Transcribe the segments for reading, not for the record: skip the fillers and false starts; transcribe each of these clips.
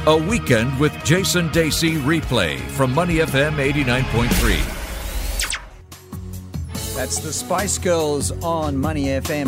A Weekend with Jason Dacey replay from Money FM 89.3. That's the Spice Girls on Money FM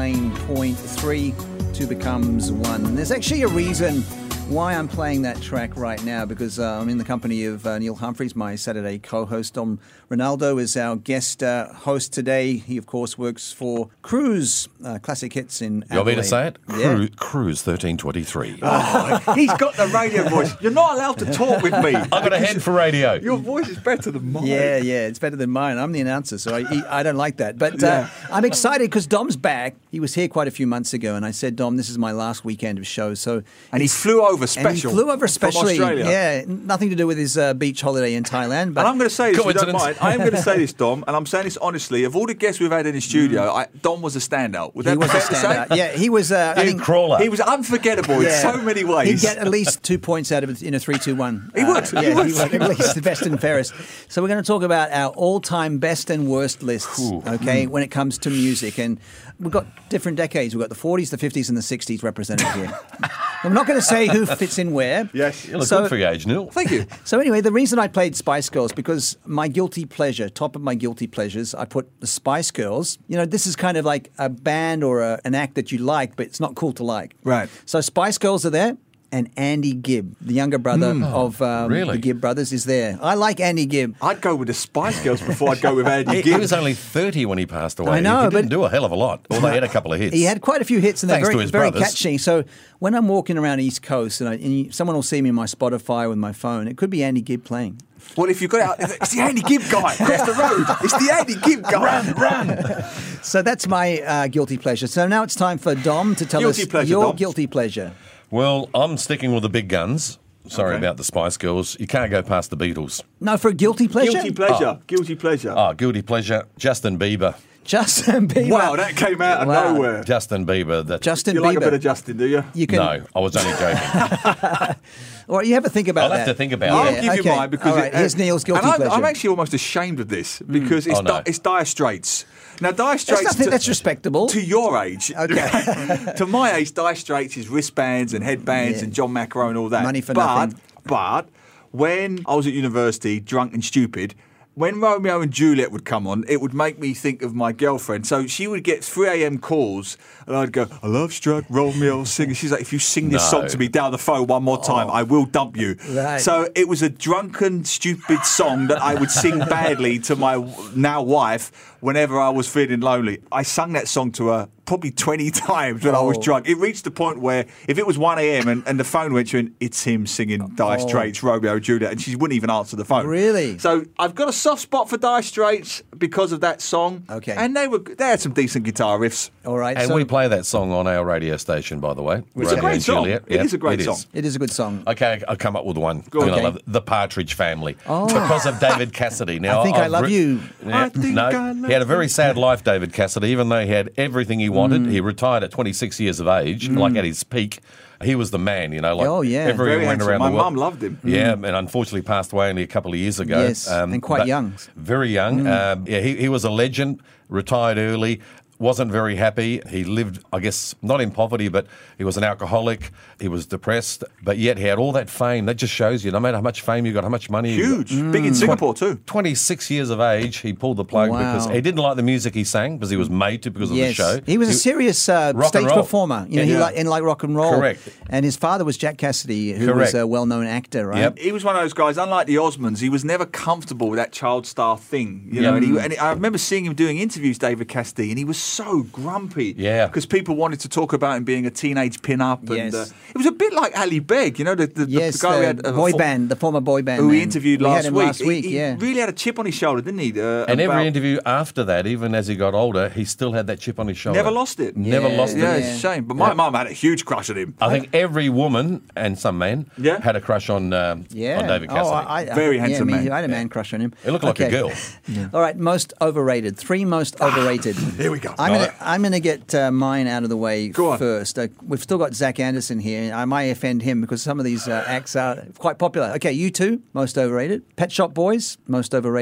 89.3. Two becomes one. There's actually a reason why I'm playing that track right now, because I'm in the company of Neil Humphreys, my Saturday co-host. Dom Ronaldo is our guest host today. He, of course, works for Cruise, classic hits in Adelaide. You want me to say it? Yeah. Cruise 1323. Oh, he's got the radio voice. You're not allowed to talk with me. I've got a head for radio. Your voice is better than mine. Yeah, it's better than mine. I'm the announcer, so I don't like that. But I'm excited because Dom's back. He was here quite a few months ago, and I said, Dom, this is my last weekend of shows. And he flew over special. And he flew over specially. From Australia. Yeah, nothing to do with his beach holiday in Thailand. But And I'm going to say this, if you don't mind. I am going to say this, Dom, and I'm saying this honestly. Of all the guests we've had in the studio, Dom was a standout. Would that he be was a fair to say? standout. Yeah, he was. I think crawler. He was unforgettable in so many ways. He'd get at least 2 points out of it in a 3-2-1. He would. Yeah, he would. At least the best and fairest. So we're going to talk about our all-time best and worst lists, okay, when it comes to music. And we've got different decades. We've got the 40s, the 50s, and the 60s represented here. I'm not going to say who fits in where. Yes. You look good for your age, Neil. Thank you. So anyway, the reason I played Spice Girls, because my guilty pleasure, top of my guilty pleasures, I put the Spice Girls. You know, this is kind of like a band or an act that you like, but it's not cool to like. Right. So Spice Girls are there, and Andy Gibb, the younger brother of really? the Gibb brothers, is there. I like Andy Gibb. I'd go with the Spice Girls before I'd go with Andy He Gibb. was only 30 when he passed away. I know, he didn't but- do a hell of a lot. Although he had a couple of hits. He had quite a few hits, and they're Thanks to very, his very brothers. catchy. So when I'm walking around East Coast and someone will see me in my Spotify with my phone, it could be Andy Gibb playing. Well, if you've got it out, it's the Andy Gibb guy across the road. It's the Andy Gibb guy. Run! So that's my guilty pleasure. So now it's time for Dom to tell Guilty us pleasure, your Dom. guilty pleasure. Well, I'm sticking with the big guns. Sorry Okay. about the Spice Girls. You can't go past the Beatles. No, for a guilty pleasure? Guilty pleasure. Guilty pleasure. Oh, guilty pleasure. Justin Bieber. Justin Bieber. Wow, that came out of Wow. nowhere. Justin Bieber. Justin You Bieber. like a bit of Justin, do you? You can, No, I was only joking. Or you have to think about I'll that. have to think about I'll it. give you okay. mine because All right, here's Neil's guilty and pleasure. I'm actually almost ashamed of this because it's, Oh, no. it's Dire Straits. Now, Dire Straits. That's respectable. To your age. Okay. To my age, Dire Straits is wristbands and headbands Yeah. and John McEnroe and all that. Money for nothing. But when I was at university, drunk and stupid, when Romeo and Juliet would come on, it would make me think of my girlfriend. So she would get 3 a.m. calls, and I'd go, "I love struck Romeo singing." She's like, "If you sing this No. song to me down the phone one more time, I will dump you." Right. So it was a drunken, stupid song that I would sing badly to my now wife whenever I was feeling lonely. I sung that song to her probably 20 times when I was Oh. drunk. It reached the point where if it was 1 a.m. and the phone went to, it's him singing Dire Straits, Romeo and Juliet, and she wouldn't even answer the phone. Really? So I've got a soft spot for Dire Straits because of that song. Okay. And they had some decent guitar riffs. All right. And so we play that song on our radio station, by the way. It's a Romeo great and song. Juliet. It Yep, is a great it song. it is a good song. Okay, I'll come up with one. Go on. You're gonna Okay. love it. The Partridge Family. Because of David Cassidy. Now, I think I I've love you. I think no, I love he had a very sad life, David Cassidy, even though he had everything he wanted. He retired at 26 years of age, like at his peak. He was the man, you know. Like Oh, yeah. everyone Very went handsome. around My the world. mum loved him. Yeah, and unfortunately passed away only a couple of years ago. Yes, and quite but young. Very young. Yeah, he was a legend, retired early. Wasn't very happy. He lived, I guess, not in poverty, but he was an alcoholic. He was depressed, but yet he had all that fame. That just shows you, no matter how much fame you got, how much money you got. Huge. Big in Singapore, too. 26 years of age, he pulled the plug Wow. because he didn't like the music he sang because he was made to because of Yes, the show. he was a serious rock and stage roll. performer. You know, he Yeah. liked rock and roll. Correct. And his father was Jack Cassidy, who Correct. was a well-known actor, right? Yep. He was one of those guys, unlike the Osmonds, he was never comfortable with that child star thing. You know, Yeah. and I remember seeing him doing interviews, David Cassidy, and he was so grumpy. Yeah. Because people wanted to talk about him being a teenage pin-up. Yes. And, it was a bit like Ali Beg, you know, the Yes, guy we had. the former boy band. who we man. interviewed We had last him week. last week, he yeah. really had a chip on his shoulder, didn't he? And about- every interview after that, even as he got older, he still had that chip on his shoulder. Never lost it. Never Yeah, lost Yeah, it. it's a shame. But my mum had a huge crush on him. I think every woman and some men Yeah. had a crush on Yeah. David Cassidy. Very handsome me man. too. I had a man crush on him. He looked like a girl. All right, most overrated. 3 most overrated. Here we go. I'm gonna get mine out of the way Go on. first. We've still got Zach Anderson here. I might offend him because some of these acts are quite popular. Okay, U2, most overrated. Pet Shop Boys, most overrated.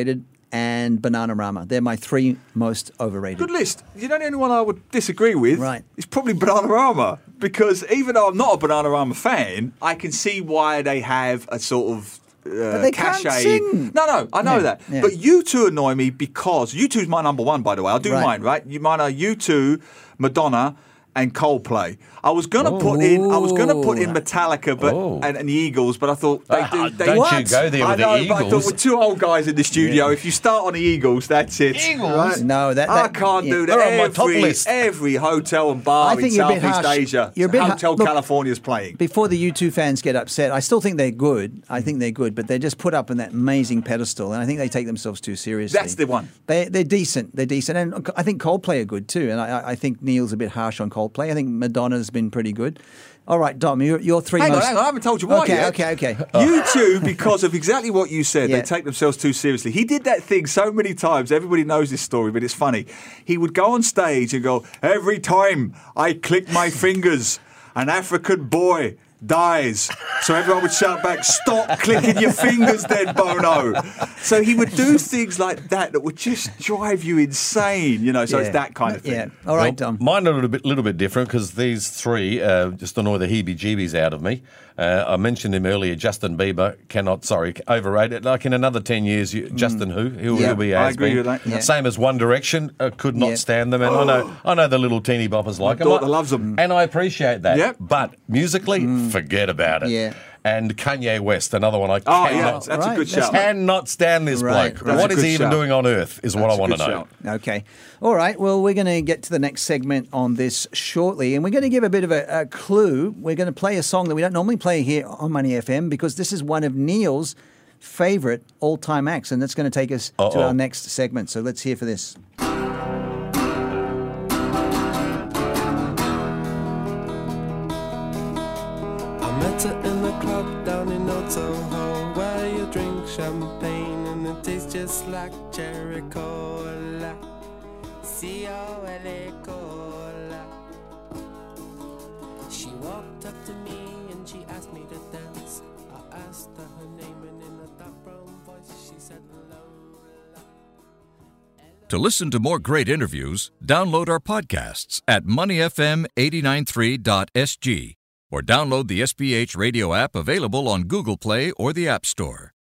and Bananarama. They're my three most overrated. Good list. You know, the only one I would disagree with Right. is probably Bananarama, because even though I'm not a Bananarama fan, I can see why they have a sort of they can't cachet. sing. No, I know Yeah, that. yeah. But U2 annoy me because U2's my number one, by the way. I'll do Right. mine, right? Mine are U2, Madonna, and Coldplay. I was gonna put in Metallica, but Oh. and the Eagles, but I thought they do. They, Don't you What? go there I with know, the but I thought Eagles. with two old guys in the studio, if you start on the Eagles, that's it. Eagles? Right? No, that- I can't yeah. do that. They're on my top Every- list. Every hotel and bar I in think you're a bit Southeast harsh. Asia, You're a bit Hotel look, California's playing. Before the U2 fans get upset, I still think they're good. I think they're good, but they're just put up on that amazing pedestal, and I think they take themselves too seriously. That's the one. They're decent. They're decent, and I think Coldplay are good too. And I think Neil's a bit harsh on Coldplay. I think Madonna's been pretty good. All right, Dom, your three Hang on, most. I haven't told you why Okay, yet. okay. You two, because of exactly what you said, Yeah. they take themselves too seriously. He did that thing so many times. Everybody knows this story, but it's funny. He would go on stage and go, "Every time I click my fingers, an African boy dies." So everyone would shout back, "Stop clicking your fingers then, Bono." So he would do things like that would just drive you insane, you know, so it's that kind of thing. Yeah. All right, Dom. Mine are a little bit different because these three just annoy the heebie-jeebies out of me. I mentioned him earlier, Justin Bieber, overrated. Like in another 10 years, Justin He'll Yeah, be I has agree been. with that. Yeah. Same as One Direction, could not Yeah. stand them. And I know the little teeny boppers like them. daughter loves them. And I appreciate that. Yep. But musically, forget about it. Yeah. And Kanye West, another one I Oh, yeah, cannot, that's a Right, good that's shout. cannot stand this Right, bloke. right. What That's is a he good even shout. doing on earth is what That's I a want to good know. shout. Okay. All right. Well, we're going to get to the next segment on this shortly, and we're going to give a bit of a clue. We're going to play a song that we don't normally play here on Money FM because this is one of Neil's favourite all-time acts, and that's going to take us to Uh-oh. our next segment. So let's hear for this. I met her in the club down in Old Soho, where you drink champagne and it tastes just like cherry cola. C-O-L-A cola. She walked up to me and she asked me to dance. I asked her her name and in a dark brown voice she said Lola. To listen to more great interviews, download our podcasts at moneyfm893.sg or download the SPH radio app available on Google Play or the App Store.